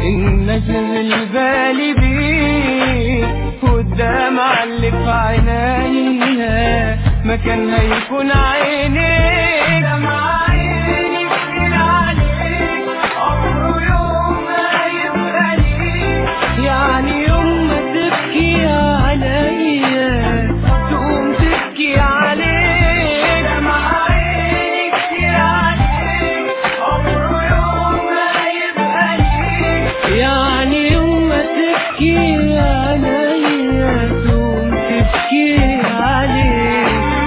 إن أشغل بالي بيك والدمع اللي في عينيا مكانها يكون عينيك. دمع عيني كتير عليك عمره يوم ما يبقى ليك، يعني يوم ما تبكي عليا تقوم تبكي عليك. دمع عيني كتير عليك عمره يوم ما يبقى ليك، يعني يوم ما تبكي عليا تقوم تبكي عليك.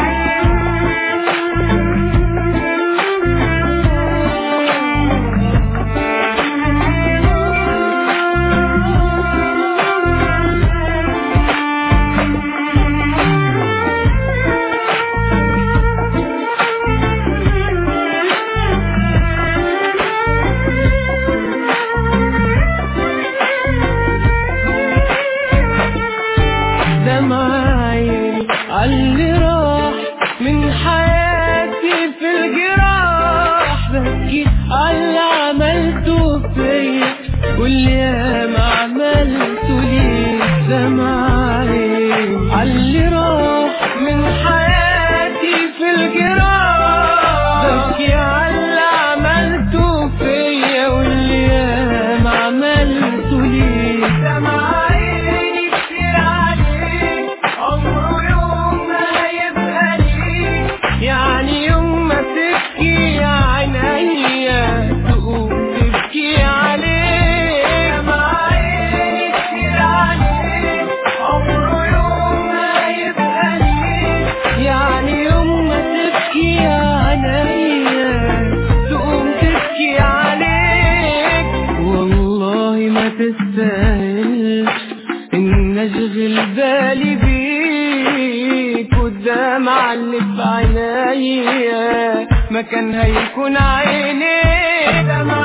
دمعي عاللي راح من حياتي في الجراح، ببكي عاللي عملته فيا واللي ياما عملته ليك. دمعي عاللي راح من حياتي في الجراح، ببكي عاللي عملته فيا واللي ياما عملته ليك. دمعي يعني يوم ما تبكي عينيا تقوم تبكي عليك. دمع عيني كتير عليك عمره يوم ما يبقى ليك، يعني يوم ما تبكي عينيا تقوم تبكي عليك. والله ما تستاهلش إن أشغل بالي بيك والدمع اللي في عينيا مكانها يكون عينيك.